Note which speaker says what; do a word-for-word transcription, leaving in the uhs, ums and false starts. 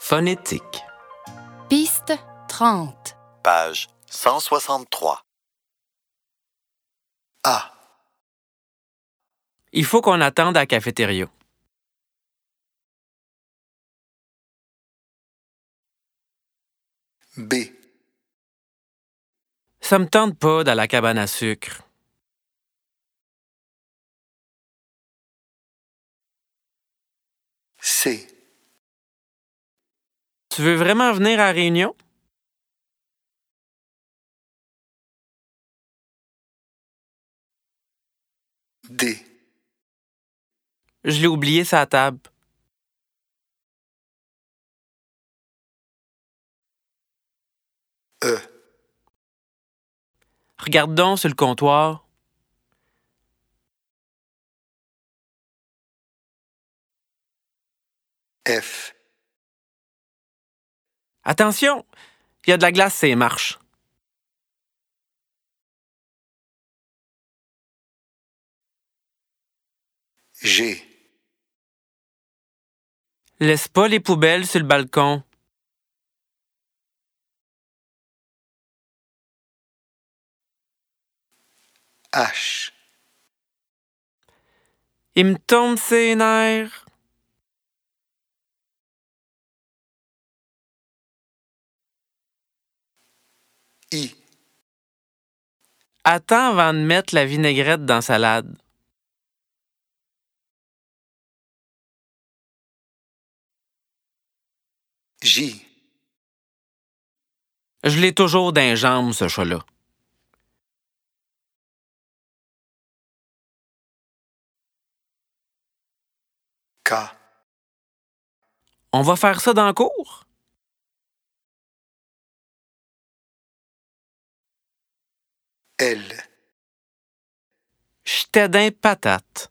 Speaker 1: Phonétique.
Speaker 2: Piste trente.
Speaker 3: Page cent soixante-trois. A.
Speaker 1: Il faut qu'on attende à la cafétéria.
Speaker 3: B.
Speaker 1: Ça me tente pas dans la cabane à sucre.
Speaker 3: C.
Speaker 1: Tu veux vraiment venir à la réunion?
Speaker 3: D.
Speaker 1: Je l'ai oublié sur la table.
Speaker 3: E.
Speaker 1: Regarde donc sur le comptoir.
Speaker 3: F.
Speaker 1: Attention, il y a de la glace sur les marches.
Speaker 3: G.
Speaker 1: Laisse pas les poubelles sur le balcon.
Speaker 3: H.
Speaker 1: Il me tombe ses nerfs.
Speaker 3: I.
Speaker 1: Attends avant de mettre la vinaigrette dans la salade.
Speaker 3: J.
Speaker 1: Je l'ai toujours dans les jambes, ce chat-là.
Speaker 3: K.
Speaker 1: On va faire ça dans le cours?
Speaker 3: L.
Speaker 1: J'étais d'un patate.